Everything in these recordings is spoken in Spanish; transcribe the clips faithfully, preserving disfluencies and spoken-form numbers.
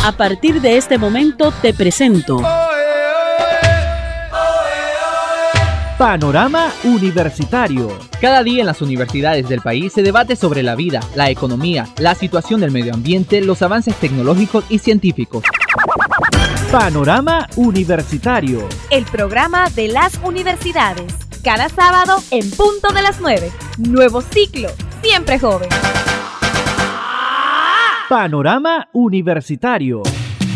A partir de este momento te presento Panorama Universitario. Cada día en las universidades del país se debate sobre la vida, la economía, la situación del medio ambiente, los avances tecnológicos y científicos. Panorama Universitario. El programa de las universidades. Cada sábado en punto de las nueve. Nuevo ciclo, siempre joven. Panorama Universitario.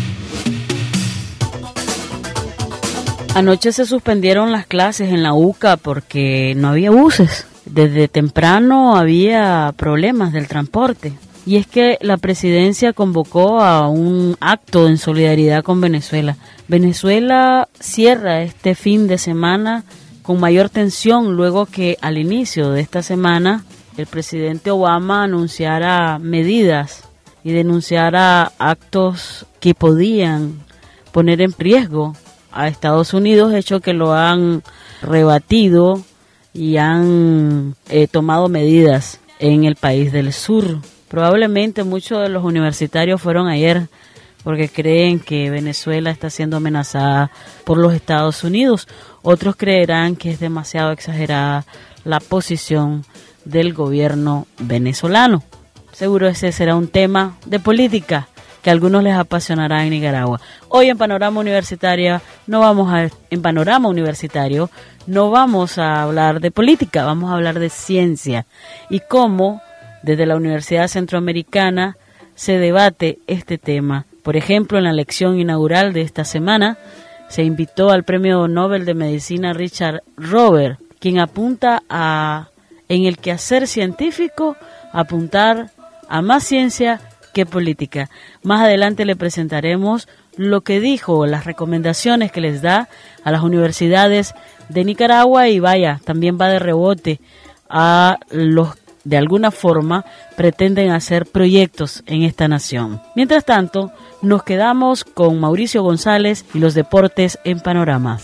Anoche se suspendieron las clases en la U C A porque no había buses. Desde temprano había problemas del transporte. Y es que la presidencia convocó a un acto en solidaridad con Venezuela. Venezuela cierra este fin de semana con mayor tensión luego que al inicio de esta semana el presidente Obama anunciara medidas y denunciara actos que podían poner en riesgo a Estados Unidos, hecho que lo han rebatido y han eh, tomado medidas en el país del sur. Probablemente muchos de los universitarios fueron ayer porque creen que Venezuela está siendo amenazada por los Estados Unidos. Otros creerán que es demasiado exagerada la posición del gobierno venezolano. Seguro ese será un tema de política que a algunos les apasionará en Nicaragua. Hoy en Panorama Universitario no vamos a en Panorama Universitario no vamos a hablar de política, vamos a hablar de ciencia y cómo desde la Universidad Centroamericana se debate este tema. Por ejemplo, en la lección inaugural de esta semana se invitó al Premio Nobel de Medicina Richard Rober, quien apunta a en el quehacer científico apuntar a más ciencia que política. Más adelante le presentaremos lo que dijo, las recomendaciones que les da a las universidades de Nicaragua y vaya, también va de rebote a los que de alguna forma pretenden hacer proyectos en esta nación. Mientras tanto, nos quedamos con Mauricio González y los deportes en Panorama.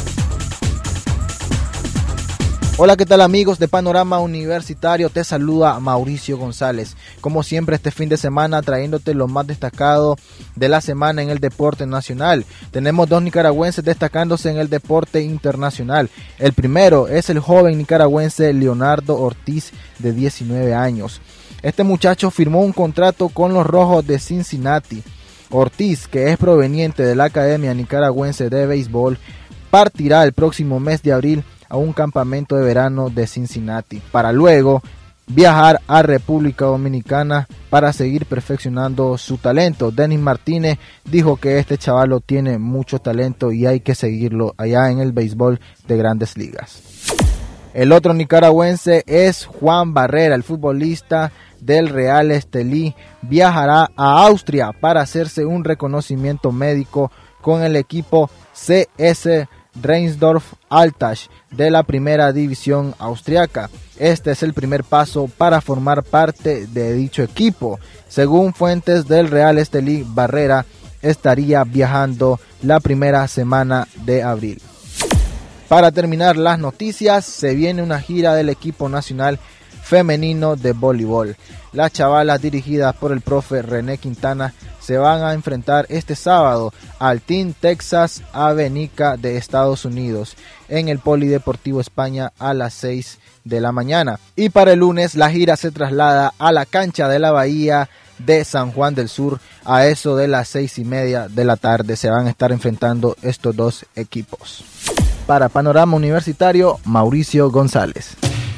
Hola, ¿qué tal amigos de Panorama Universitario? Te saluda Mauricio González. Como siempre, este fin de semana trayéndote lo más destacado de la semana en el deporte nacional. Tenemos dos nicaragüenses destacándose en el deporte internacional. El primero es el joven nicaragüense Leonardo Ortiz, de diecinueve años. Este muchacho firmó un contrato con los Rojos de Cincinnati. Ortiz, que es proveniente de la Academia Nicaragüense de Béisbol, partirá el próximo mes de abril a un campamento de verano de Cincinnati, para luego viajar a República Dominicana para seguir perfeccionando su talento. Denis Martínez dijo que este chavalo tiene mucho talento y hay que seguirlo allá en el béisbol de Grandes Ligas. El otro nicaragüense es Juan Barrera, el futbolista del Real Estelí, viajará a Austria para hacerse un reconocimiento médico con el equipo C S Reinsdorf-Altach de la primera división austriaca. Este es el primer paso para formar parte de dicho equipo. Según fuentes del Real Estelí, Barrera estaría viajando la primera semana de abril. Para terminar las noticias, se viene una gira del equipo nacional femenino de voleibol. Las chavalas dirigidas por el profe René Quintana se van a enfrentar este sábado al Team Texas Avenica de Estados Unidos en el Polideportivo España a las seis de la mañana. Y para el lunes la gira se traslada a la cancha de la Bahía de San Juan del Sur a eso de las seis y media de la tarde. Se van a estar enfrentando estos dos equipos. Para Panorama Universitario, Mauricio González.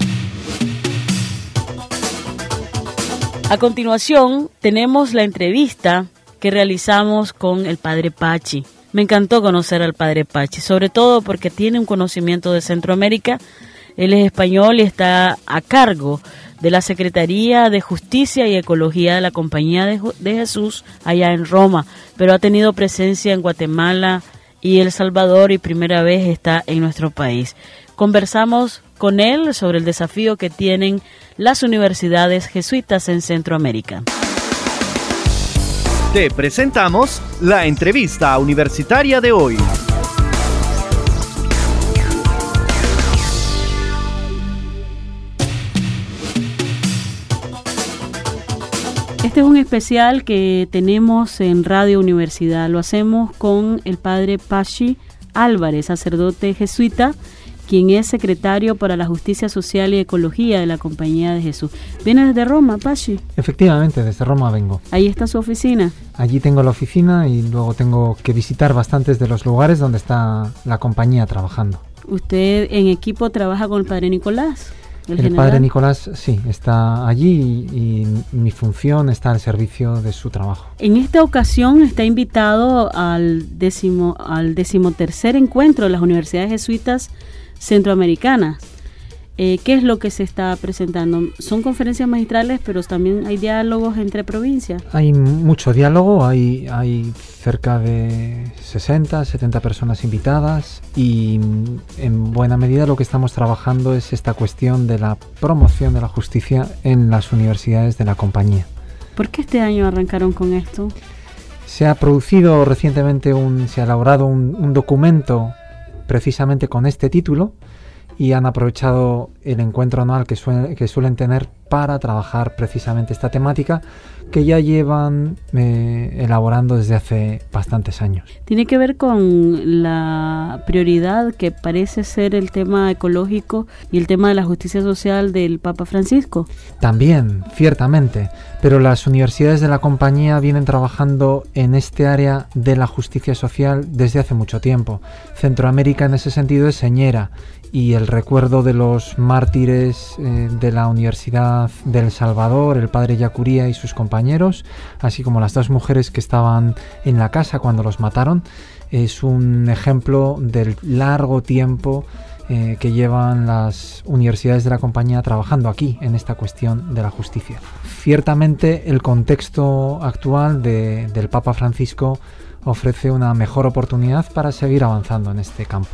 A continuación, tenemos la entrevista que realizamos con el padre Pachi. Me encantó conocer al padre Pachi, sobre todo porque tiene un conocimiento de Centroamérica. Él es español y está a cargo de la Secretaría de Justicia y Ecología de la Compañía de, de Jesús allá en Roma, pero ha tenido presencia en Guatemala y El Salvador y primera vez está en nuestro país. Conversamos con él sobre el desafío que tienen las universidades jesuitas en Centroamérica. Te presentamos la entrevista universitaria de hoy. Este es un especial que tenemos en Radio Universidad. Lo hacemos con el padre Pachi Álvarez, sacerdote jesuita, quien es secretario para la Justicia Social y Ecología de la Compañía de Jesús. ¿Viene desde Roma, Pachi? Efectivamente, desde Roma vengo. ¿Ahí está su oficina? Allí tengo la oficina y luego tengo que visitar bastantes de los lugares donde está la compañía trabajando. ¿Usted en equipo trabaja con el padre Nicolás? El, el padre Nicolás, sí, está allí y, y mi función está al servicio de su trabajo. En esta ocasión está invitado al décimo, al decimotercer encuentro de las universidades jesuitas centroamericanas. Eh, ¿Qué es lo que se está presentando? Son conferencias magistrales, pero también hay diálogos entre provincias. Hay mucho diálogo, hay, hay cerca de sesenta, setenta personas invitadas y en buena medida lo que estamos trabajando es esta cuestión de la promoción de la justicia en las universidades de la compañía. ¿Por qué este año arrancaron con esto? Se ha producido recientemente, un, se ha elaborado un, un documento precisamente con este título y han aprovechado el encuentro anual que, suele, que suelen tener para trabajar precisamente esta temática que ya llevan eh, elaborando desde hace bastantes años. ¿Tiene que ver con la prioridad que parece ser el tema ecológico y el tema de la justicia social del Papa Francisco? También, ciertamente, pero las universidades de la compañía vienen trabajando en este área de la justicia social desde hace mucho tiempo. Centroamérica en ese sentido es señera y el recuerdo de los mártires eh, de la Universidad de El Salvador, el padre Yacuría y sus compañeros, así como las dos mujeres que estaban en la casa cuando los mataron, es un ejemplo del largo tiempo eh, que llevan las universidades de la compañía trabajando aquí en esta cuestión de la justicia. Ciertamente el contexto actual de, del Papa Francisco ofrece una mejor oportunidad para seguir avanzando en este campo.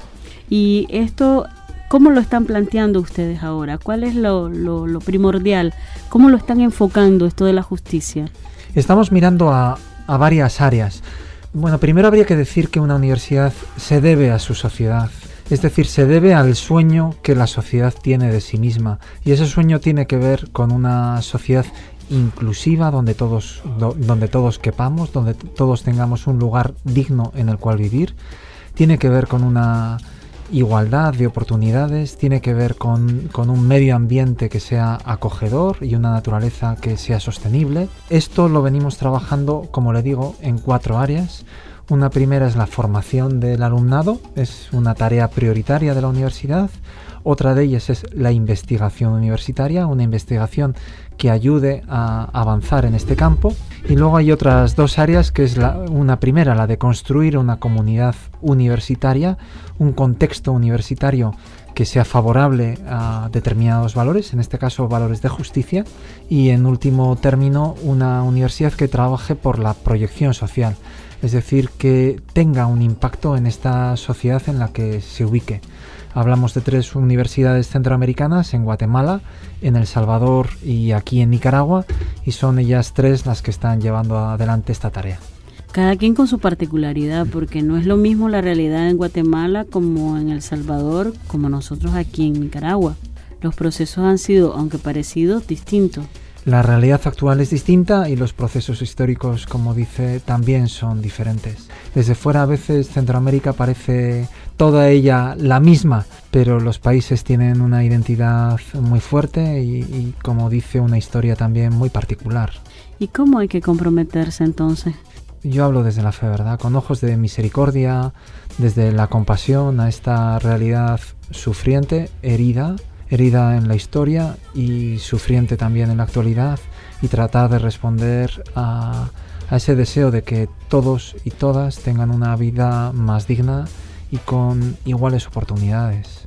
Y esto, ¿cómo lo están planteando ustedes ahora? ¿Cuál es lo, lo, lo primordial? ¿Cómo lo están enfocando esto de la justicia? Estamos mirando a, a varias áreas. Bueno, primero habría que decir que una universidad se debe a su sociedad. Es decir, se debe al sueño que la sociedad tiene de sí misma. Y ese sueño tiene que ver con una sociedad inclusiva donde todos, do, donde todos quepamos, donde t- todos tengamos un lugar digno en el cual vivir. Tiene que ver con una igualdad de oportunidades, tiene que ver con, con un medio ambiente que sea acogedor y una naturaleza que sea sostenible. Esto lo venimos trabajando, como le digo, en cuatro áreas. Una primera es la formación del alumnado, es una tarea prioritaria de la universidad. Otra de ellas es la investigación universitaria, una investigación que ayude a avanzar en este campo. Y luego hay otras dos áreas, que es la, una primera, la de construir una comunidad universitaria, un contexto universitario que sea favorable a determinados valores, en este caso valores de justicia, y en último término una universidad que trabaje por la proyección social, es decir, que tenga un impacto en esta sociedad en la que se ubique. Hablamos de tres universidades centroamericanas, en Guatemala, en El Salvador y aquí en Nicaragua, y son ellas tres las que están llevando adelante esta tarea. Cada quien con su particularidad, porque no es lo mismo la realidad en Guatemala como en El Salvador, como nosotros aquí en Nicaragua. Los procesos han sido, aunque parecidos, distintos. La realidad actual es distinta y los procesos históricos, como dice, también son diferentes. Desde fuera a veces Centroamérica parece toda ella la misma, pero los países tienen una identidad muy fuerte y, y, como dice, una historia también muy particular. ¿Y cómo hay que comprometerse entonces? Yo hablo desde la fe, ¿verdad? Con ojos de misericordia, desde la compasión a esta realidad sufriente, herida, herida en la historia y sufriente también en la actualidad, y tratar de responder a, a ese deseo de que todos y todas tengan una vida más digna y con iguales oportunidades.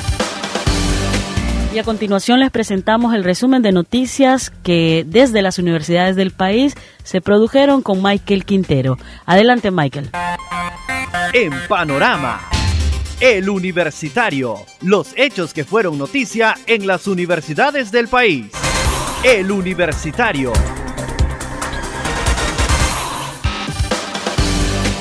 Y a continuación les presentamos el resumen de noticias que desde las universidades del país se produjeron con Michael Quintero. Adelante, Michael. En Panorama, El Universitario, los hechos que fueron noticia en las universidades del país. El Universitario. El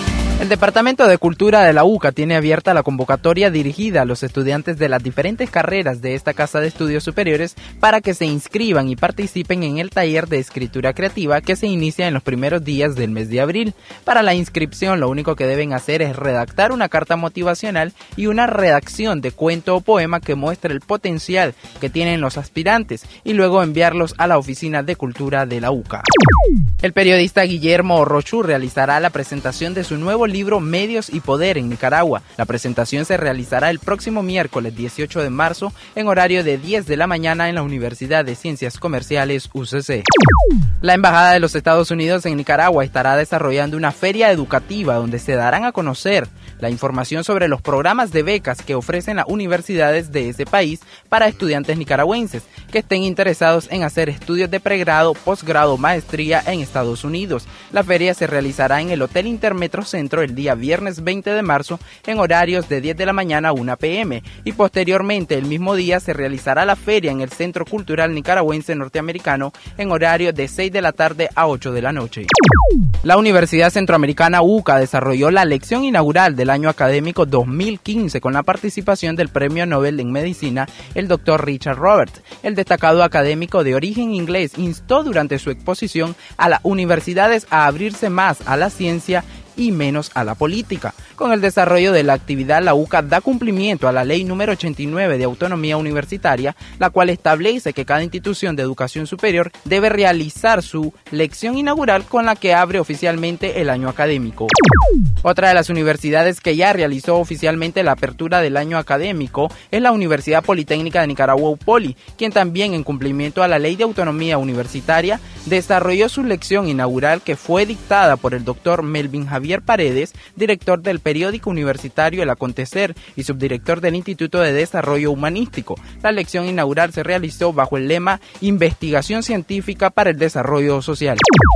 Departamento de Cultura de la U C A tiene abierta la convocatoria dirigida a los estudiantes de las diferentes carreras de esta Casa de Estudios Superiores para que se inscriban y participen en el taller de escritura creativa que se inicia en los primeros días del mes de abril. Para la inscripción, lo único que deben hacer es redactar una carta motivacional y una redacción de cuento o poema que muestre el potencial que tienen los aspirantes y luego enviarlos a la Oficina de Cultura de la U C A. El periodista Guillermo Rochú realizará la presentación de su nuevo libro Medios y Poder en Nicaragua. La presentación se realizará el próximo miércoles dieciocho de marzo en horario de diez de la mañana en la Universidad de Ciencias Comerciales U C C. La Embajada de los Estados Unidos en Nicaragua estará desarrollando una feria educativa donde se darán a conocer la información sobre los programas de becas que ofrecen las universidades de ese país para estudiantes nicaragüenses que estén interesados en hacer estudios de pregrado, posgrado, maestría en Estados Unidos. La feria se realizará en el Hotel Intermetro Centro el día viernes veinte de marzo en horarios de diez de la mañana a una pe eme y posteriormente el mismo día se realizará la feria en el Centro Cultural Nicaragüense Norteamericano en horario de seis de la tarde a ocho de la noche. La Universidad Centroamericana U C A desarrolló la lección inaugural del año académico dos mil quince con la participación del Premio Nobel en Medicina, el doctor Richard Roberts. El destacado académico de origen inglés instó durante su exposición a las universidades a abrirse más a la ciencia y menos a la política. Con el desarrollo de la actividad, la U C A da cumplimiento a la ley número ochenta y nueve de autonomía universitaria, la cual establece que cada institución de educación superior debe realizar su lección inaugural con la que abre oficialmente el año académico. Otra de las universidades que ya realizó oficialmente la apertura del año académico es la Universidad Politécnica de Nicaragua U P O L I, quien también en cumplimiento a la ley de autonomía universitaria desarrolló su lección inaugural que fue dictada por el doctor Melvin Javier Paredes, director del periódico universitario El Acontecer y subdirector del Instituto de Desarrollo Humanístico. La lección inaugural se realizó bajo el lema Investigación Científica para el Desarrollo Social.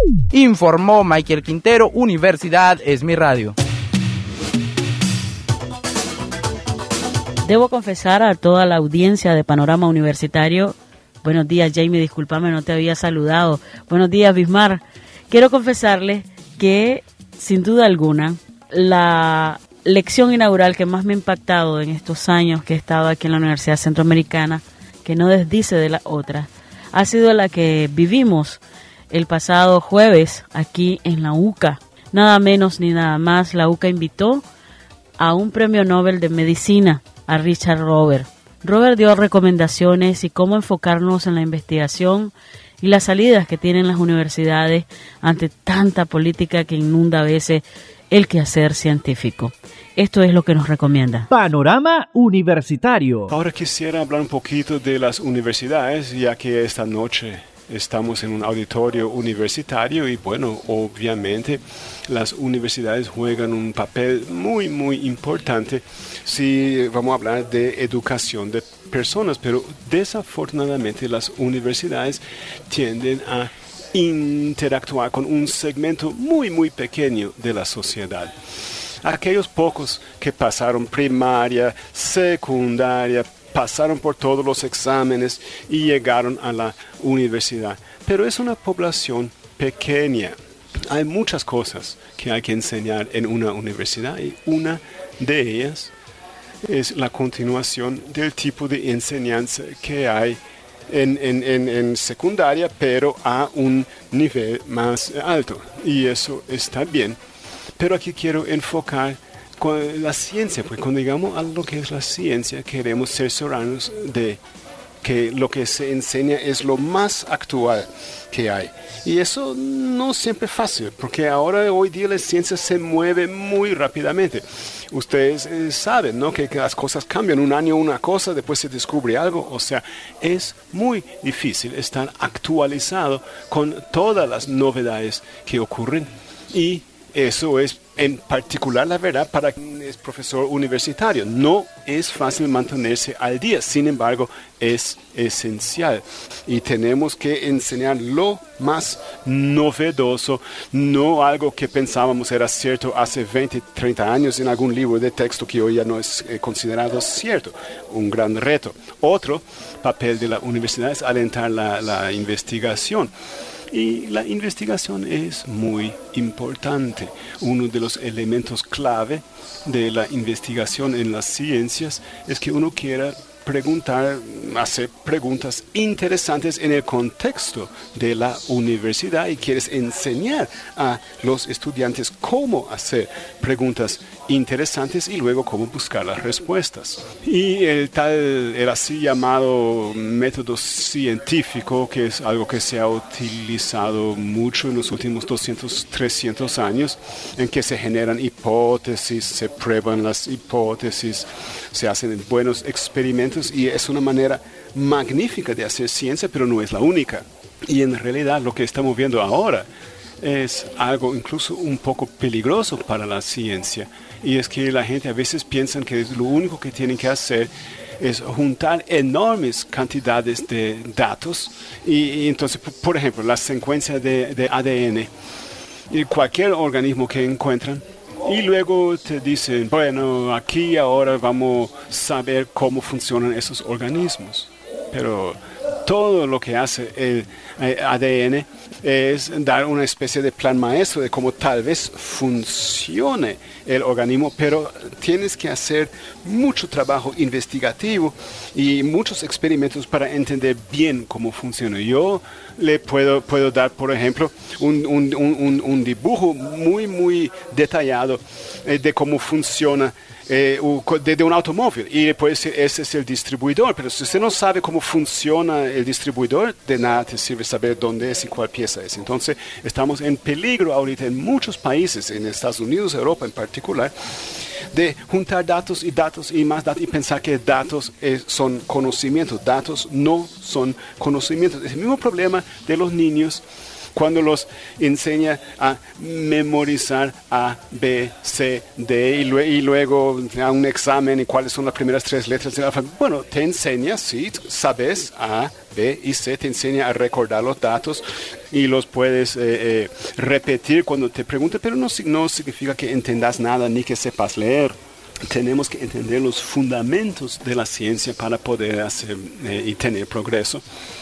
Informó Michael Quintero, Universidad es mi radio. Debo confesar a toda la audiencia de Panorama Universitario, buenos días Jamie, discúlpame, no te había saludado. Buenos días Bismar. Quiero confesarles que sin duda alguna la lección inaugural que más me ha impactado en estos años que he estado aquí en la Universidad Centroamericana, que no desdice de la otra, ha sido la que vivimos el pasado jueves aquí en la U C A. Nada menos ni nada más, la U C A invitó a un premio Nobel de Medicina, a Richard Roberts. Robert dio recomendaciones y cómo enfocarnos en la investigación y las salidas que tienen las universidades ante tanta política que inunda a veces el quehacer científico. Esto es lo que nos recomienda. Panorama Universitario. Ahora quisiera hablar un poquito de las universidades, ya que esta noche estamos en un auditorio universitario y bueno, obviamente las universidades juegan un papel muy muy importante si vamos a hablar de educación de personas, pero desafortunadamente las universidades tienden a interactuar con un segmento muy muy pequeño de la sociedad. Aquellos pocos que pasaron primaria, secundaria, pasaron por todos los exámenes y llegaron a la universidad. Pero es una población pequeña. Hay muchas cosas que hay que enseñar en una universidad y una de ellas es la continuación del tipo de enseñanza que hay en, en, en, en secundaria, pero a un nivel más alto. Y eso está bien. Pero aquí quiero enfocar con la ciencia, pues cuando llegamos a lo que es la ciencia, queremos cerciorarnos de que lo que se enseña es lo más actual que hay. Y eso no siempre es fácil, porque ahora, hoy día, la ciencia se mueve muy rápidamente. Ustedes eh, saben, ¿no?, que, que las cosas cambian. Un año una cosa, después se descubre algo. O sea, es muy difícil estar actualizado con todas las novedades que ocurren. Y eso es en particular la verdad para quien es profesor universitario. No es fácil mantenerse al día, sin embargo, es esencial. Y tenemos que enseñar lo más novedoso, no algo que pensábamos era cierto hace veinte, treinta años en algún libro de texto que hoy ya no es eh, considerado cierto. Un gran reto. Otro papel de la universidad es alentar la, la investigación. Y la investigación es muy importante. Uno de los elementos clave de la investigación en las ciencias es que uno quiera preguntar, hacer preguntas interesantes en el contexto de la universidad y quieres enseñar a los estudiantes cómo hacer preguntas interesantes y luego cómo buscar las respuestas. Y el tal, el así llamado método científico, que es algo que se ha utilizado mucho en los últimos doscientos, trescientos años, en que se generan hipótesis, se prueban las hipótesis, se hacen buenos experimentos y es una manera magnífica de hacer ciencia, pero no es la única. Y en realidad lo que estamos viendo ahora es algo incluso un poco peligroso para la ciencia. Y es que la gente a veces piensa que lo único que tienen que hacer es juntar enormes cantidades de datos. Y, y entonces, por ejemplo, la secuencia de, de A D N y cualquier organismo que encuentran, y luego te dicen, bueno, aquí ahora vamos a saber cómo funcionan esos organismos. Pero todo lo que hace el A D N es dar una especie de plan maestro de cómo tal vez funcione el organismo, pero tienes que hacer mucho trabajo investigativo y muchos experimentos para entender bien cómo funciona. Yo le puedo, puedo dar, por ejemplo, un, un, un, un dibujo muy, muy detallado eh, de cómo funciona Eh, de, de un automóvil y pues ese es el distribuidor, pero si usted no sabe cómo funciona el distribuidor, de nada te sirve saber dónde es y cuál pieza es. Entonces estamos en peligro ahorita en muchos países, en Estados Unidos, Europa en particular, de juntar datos y datos y más datos y pensar que datos es, son conocimientos. Datos no son conocimientos. Es el mismo problema de los niños cuando los enseña a memorizar A, B, C, D y, lue- y luego a un examen y cuáles son las primeras tres letras del alfabeto. Bueno, te enseña, sí, sabes A, B y C, te enseña a recordar los datos y los puedes eh, eh, repetir cuando te preguntan, pero no, no significa que entendas nada ni que sepas leer. Tenemos que entender los fundamentos de la ciencia para poder hacer eh, y tener progreso.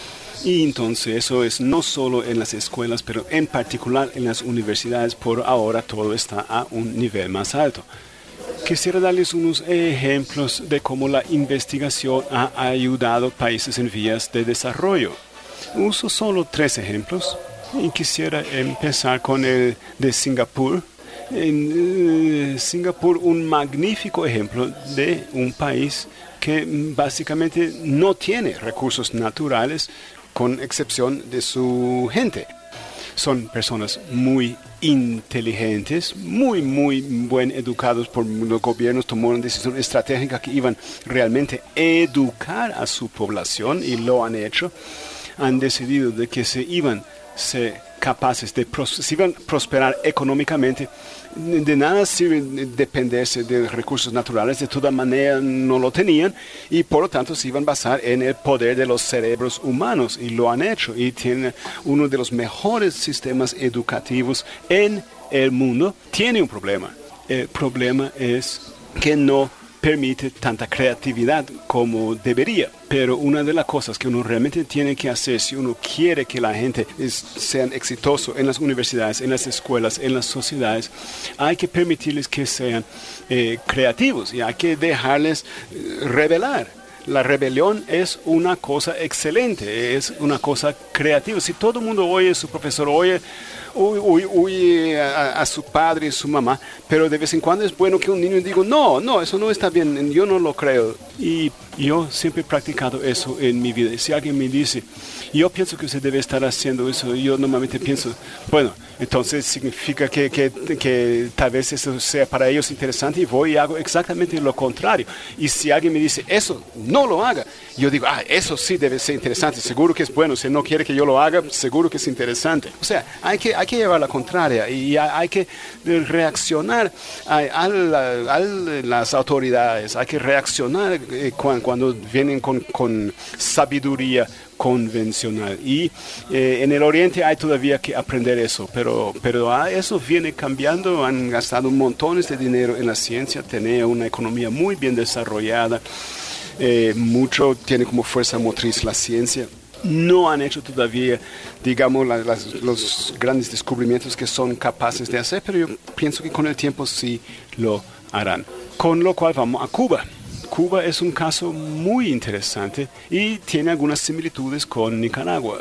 Y entonces eso es no solo en las escuelas, pero en particular en las universidades. Por ahora todo está a un nivel más alto. Quisiera darles unos ejemplos de cómo la investigación ha ayudado a países en vías de desarrollo. Uso solo tres ejemplos y quisiera empezar con el de Singapur. En uh, Singapur, un magnífico ejemplo de un país que básicamente no tiene recursos naturales, con excepción de su gente. Son personas muy inteligentes, muy, muy bien educados por los gobiernos, tomaron decisiones estratégicas que iban realmente a educar a su población y lo han hecho. Han decidido de que se iban a ser capaces de se iban a prosperar económicamente. De nada sirve dependerse de recursos naturales, de toda manera no lo tenían y por lo tanto se iban a basar en el poder de los cerebros humanos y lo han hecho y tienen uno de los mejores sistemas educativos en el mundo. Tiene un problema. El problema es que no permite tanta creatividad como debería. Pero una de las cosas que uno realmente tiene que hacer si uno quiere que la gente es, sean exitosos en las universidades, en las escuelas, en las sociedades, hay que permitirles que sean eh, creativos y hay que dejarles eh, revelar. La rebelión es una cosa excelente, es una cosa creativa. Si todo el mundo oye a su profesor, oye, oye, oye a, a su padre y su mamá, pero de vez en cuando es bueno que un niño diga, no, no, eso no está bien, yo no lo creo. Y yo siempre he practicado eso en mi vida. Si alguien me dice, yo pienso que usted debe estar haciendo eso, yo normalmente pienso, bueno, entonces significa que, que, que tal vez eso sea para ellos interesante y voy y hago exactamente lo contrario. Y si alguien me dice, eso no lo haga, yo digo, ah, eso sí debe ser interesante, seguro que es bueno, si no quiere que yo lo haga, seguro que es interesante. O sea, hay que, hay que llevar la contraria y hay que reaccionar a, a, la, a las autoridades, hay que reaccionar eh, cuando, cuando vienen con, con sabiduría convencional. Y eh, en el Oriente hay todavía que aprender eso, pero, pero ah, eso viene cambiando, han gastado montones de dinero en la ciencia, tienen una economía muy bien desarrollada, eh, mucho tiene como fuerza motriz la ciencia. no han hecho todavía, digamos, las, las, los grandes descubrimientos que son capaces de hacer, pero yo pienso que con el tiempo sí lo harán. Con lo cual vamos a Cuba. Cuba es un caso muy interesante y tiene algunas similitudes con Nicaragua.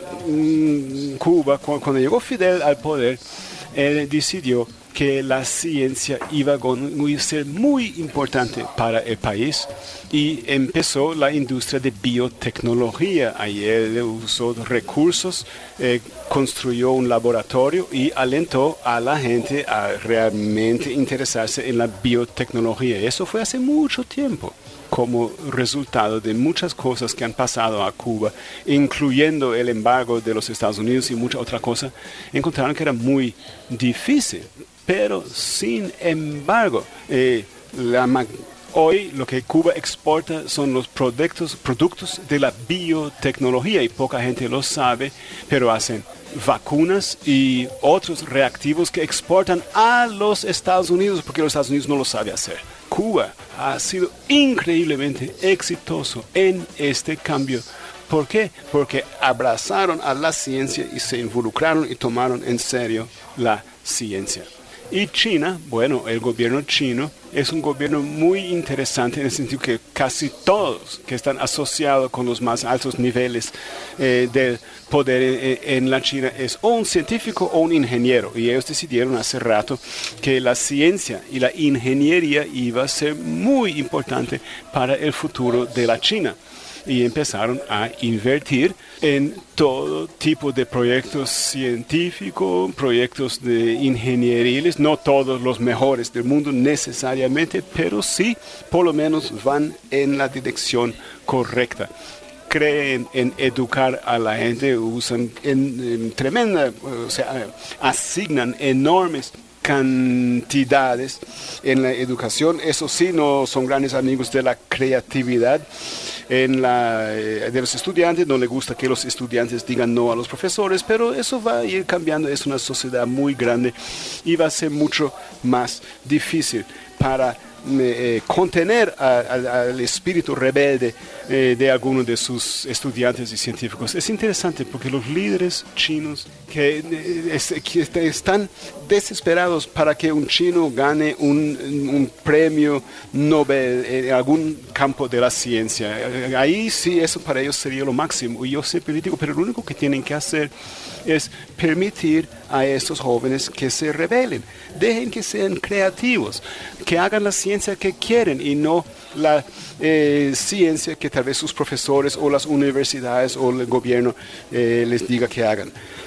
Cuba, cuando llegó Fidel al poder, él decidió que la ciencia iba a ser muy importante para el país y empezó la industria de biotecnología. Ahí él usó recursos, eh, construyó un laboratorio y alentó a la gente a realmente interesarse en la biotecnología. Eso fue hace mucho tiempo. Como resultado de muchas cosas que han pasado a Cuba, incluyendo el embargo de los Estados Unidos y mucha otra cosa, encontraron que era muy difícil. Pero, sin embargo, eh, la, hoy lo que Cuba exporta son los productos, productos de la biotecnología y poca gente lo sabe, pero hacen vacunas y otros reactivos que exportan a los Estados Unidos porque los Estados Unidos no lo sabe hacer. Cuba ha sido increíblemente exitoso en este cambio. ¿Por qué? Porque abrazaron a la ciencia y se involucraron y tomaron en serio la ciencia. Y China, bueno, el gobierno chino es un gobierno muy interesante en el sentido que casi todos que están asociados con los más altos niveles eh, del poder en, en la China es o un científico o un ingeniero. Y ellos decidieron hace rato que la ciencia y la ingeniería iba a ser muy importante para el futuro de la China. Y empezaron a invertir en todo tipo de proyectos científicos, proyectos de ingenieriles, no todos los mejores del mundo necesariamente, pero sí, por lo menos van en la dirección correcta. Creen en educar a la gente, usan en, en tremenda, o sea, asignan enormes cantidades en la educación. Eso sí, no son grandes amigos de la creatividad en la, eh, de los estudiantes. No les gusta que los estudiantes digan no a los profesores, pero eso va a ir cambiando. Es una sociedad muy grande y va a ser mucho más difícil para Eh, contener al espíritu rebelde eh, de algunos de sus estudiantes y científicos. Es interesante porque los líderes chinos que, eh, es, que están desesperados para que un chino gane un, un premio Nobel en algún campo de la ciencia. Ahí sí, eso para ellos sería lo máximo. Y yo siempre digo, pero lo único que tienen que hacer es permitir a estos jóvenes que se rebelen. Dejen que sean creativos, que hagan la ciencia que quieren y no la eh, ciencia que tal vez sus profesores o las universidades o el gobierno eh, les diga que hagan.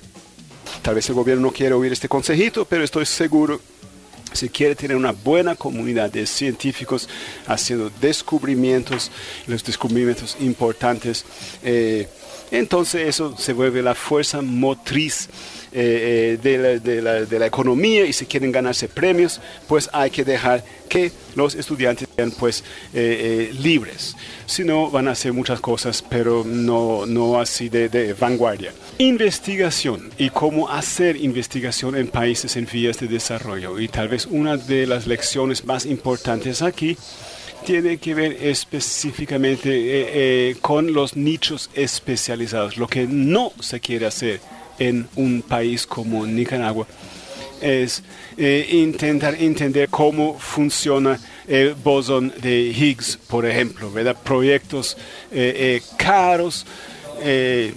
Tal vez el gobierno no quiere oír este consejito, pero estoy seguro, si quiere tener una buena comunidad de científicos haciendo descubrimientos, los descubrimientos importantes, eh, entonces eso se vuelve la fuerza motriz eh, de, la, de, la, de la economía, y si quieren ganarse premios, pues hay que dejar que los estudiantes sean pues eh, eh, libres. Si no, van a hacer muchas cosas, pero no, no así de, de vanguardia. Investigación y cómo hacer investigación en países en vías de desarrollo. Y tal vez una de las lecciones más importantes aquí tiene que ver específicamente eh, eh, con los nichos especializados. Lo que no se quiere hacer en un país como Nicaragua es eh, intentar entender cómo funciona el bosón de Higgs, por ejemplo, ¿verdad? Proyectos eh, eh, caros, eh,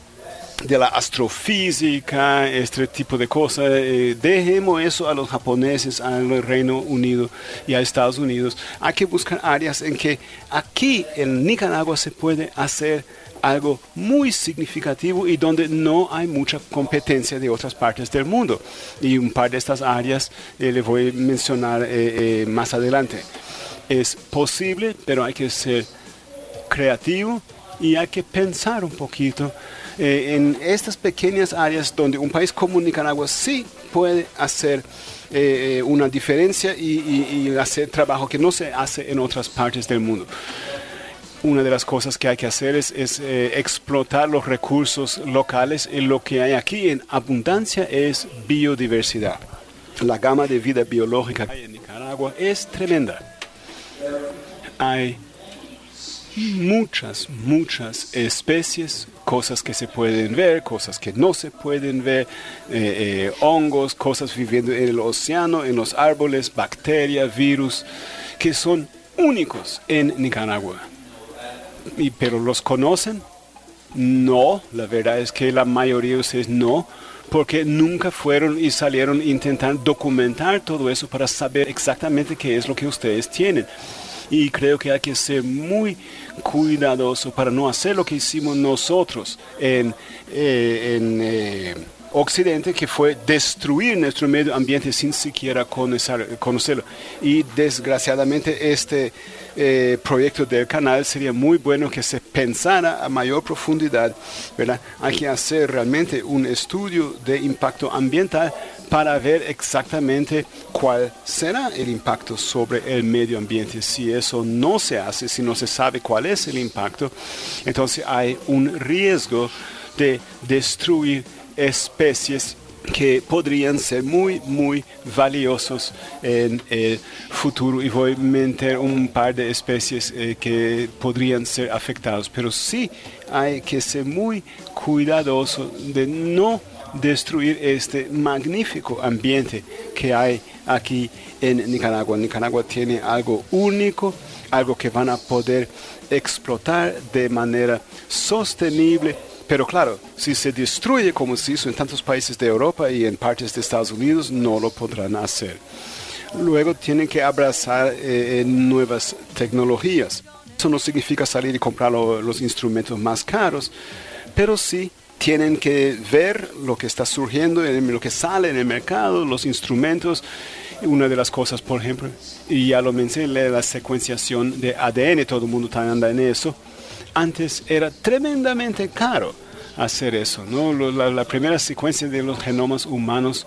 de la astrofísica, este tipo de cosas. Eh, dejemos eso a los japoneses, al Reino Unido y a Estados Unidos. Hay que buscar áreas en que aquí en Nicaragua se puede hacer algo muy significativo y donde no hay mucha competencia de otras partes del mundo. Y un par de estas áreas eh, les voy a mencionar eh, eh, más adelante. Es posible, pero hay que ser creativo y hay que pensar un poquito eh, en estas pequeñas áreas donde un país como Nicaragua sí puede hacer eh, una diferencia y, y, y hacer trabajo que no se hace en otras partes del mundo. Una de las cosas que hay que hacer es, es eh, explotar los recursos locales, y lo que hay aquí en abundancia es biodiversidad. La gama de vida biológica que hay en Nicaragua es tremenda. Hay muchas, muchas especies, cosas que se pueden ver, cosas que no se pueden ver, eh, eh, hongos, cosas viviendo en el océano, en los árboles, bacterias, virus, que son únicos en Nicaragua. Y, ¿pero los conocen? No, la verdad es que la mayoría de ustedes no, porque nunca fueron y salieron a intentar documentar todo eso para saber exactamente qué es lo que ustedes tienen. Y creo que hay que ser muy cuidadoso para no hacer lo que hicimos nosotros en, eh, en eh, Occidente, que fue destruir nuestro medio ambiente sin siquiera conocer, conocerlo. Y desgraciadamente este eh, proyecto del canal sería muy bueno que se pensara a mayor profundidad, ¿verdad? Hay que hacer realmente un estudio de impacto ambiental para ver exactamente cuál será el impacto sobre el medio ambiente. Si eso no se hace, si no se sabe cuál es el impacto, entonces hay un riesgo de destruir especies que podrían ser muy, muy valiosos en el futuro. Y voy a meter un par de especies eh, que podrían ser afectadas. Pero sí hay que ser muy cuidadoso de no destruir este magnífico ambiente que hay aquí en Nicaragua. Nicaragua tiene algo único, algo que van a poder explotar de manera sostenible. Pero claro, si se destruye como se hizo en tantos países de Europa y en partes de Estados Unidos, no lo podrán hacer. Luego tienen que abrazar eh, nuevas tecnologías. Eso no significa salir y comprar lo, los instrumentos más caros, pero sí tienen que ver lo que está surgiendo, lo que sale en el mercado, los instrumentos. Una de las cosas, por ejemplo, y ya lo mencioné, la secuenciación de A D N, todo el mundo está anda en eso. Antes era tremendamente caro hacer eso, ¿no? La, la primera secuencia de los genomas humanos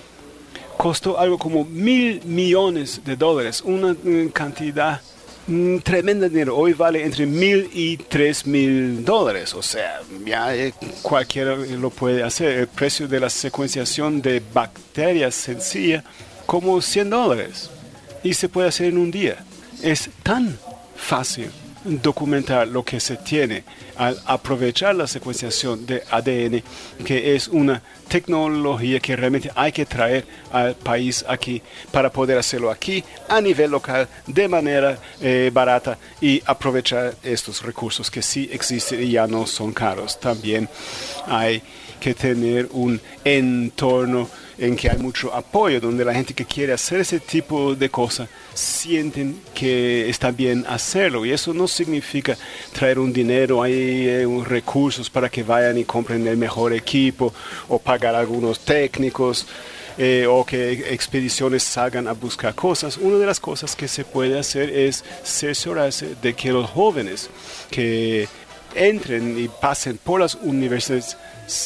costó algo como mil millones de dólares, una cantidad mm, tremenda de dinero. Hoy vale entre mil y tres mil dólares, o sea, ya eh, cualquiera lo puede hacer. El precio de la secuenciación de bacterias sencilla como cien dólares y se puede hacer en un día. Es tan fácil documentar lo que se tiene al aprovechar la secuenciación de A D N, que es una tecnología que realmente hay que traer al país aquí para poder hacerlo aquí a nivel local de manera eh, barata y aprovechar estos recursos que sí existen y ya no son caros. También hay que tener un entorno en que hay mucho apoyo, donde la gente que quiere hacer ese tipo de cosas sienten que está bien hacerlo. Y eso no significa traer un dinero, hay eh, recursos para que vayan y compren el mejor equipo o pagar a algunos técnicos eh, o que expediciones salgan a buscar cosas. Una de las cosas que se puede hacer es cerciorarse de que los jóvenes que entren y pasen por las universidades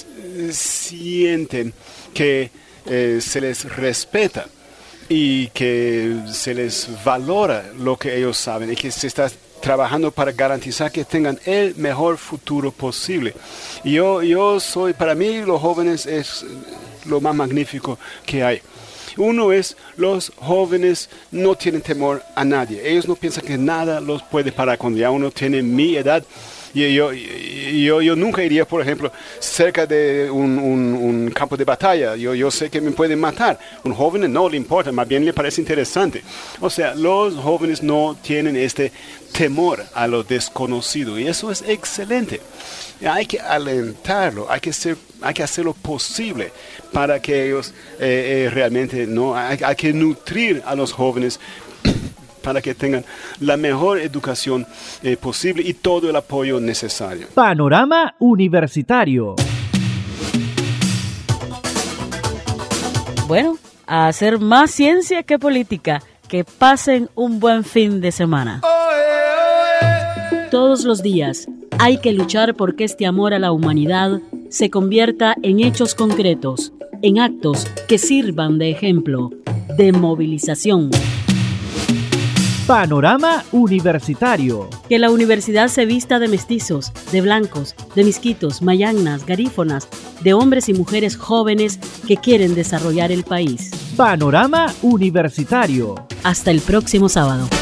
sienten que Eh, se les respeta y que se les valora lo que ellos saben y que se está trabajando para garantizar que tengan el mejor futuro posible. Y yo, yo soy, para mí los jóvenes es lo más magnífico que hay. Uno es, los jóvenes no tienen temor a nadie. Ellos no piensan que nada los puede parar. Cuando ya uno tiene mi edad, Yo, yo, yo, yo nunca iría, por ejemplo, cerca de un, un, un campo de batalla. Yo, yo sé que me pueden matar. Un joven no le importa, más bien le parece interesante. O sea, los jóvenes no tienen este temor a lo desconocido y eso es excelente. Hay que alentarlo, hay que, ser, hay que hacer lo posible para que ellos eh, eh, realmente, no, hay, hay que nutrir a los jóvenes para que tengan la mejor educación eh, posible y todo el apoyo necesario. Panorama Universitario. Bueno, a hacer más ciencia que política. Que pasen un buen fin de semana. Todos los días hay que luchar porque este amor a la humanidad se convierta en hechos concretos, en actos que sirvan de ejemplo, de movilización. Panorama Universitario. Que la universidad se vista de mestizos, de blancos, de misquitos, mayagnas, garífonas, de hombres y mujeres jóvenes que quieren desarrollar el país. Panorama Universitario. Hasta el próximo sábado.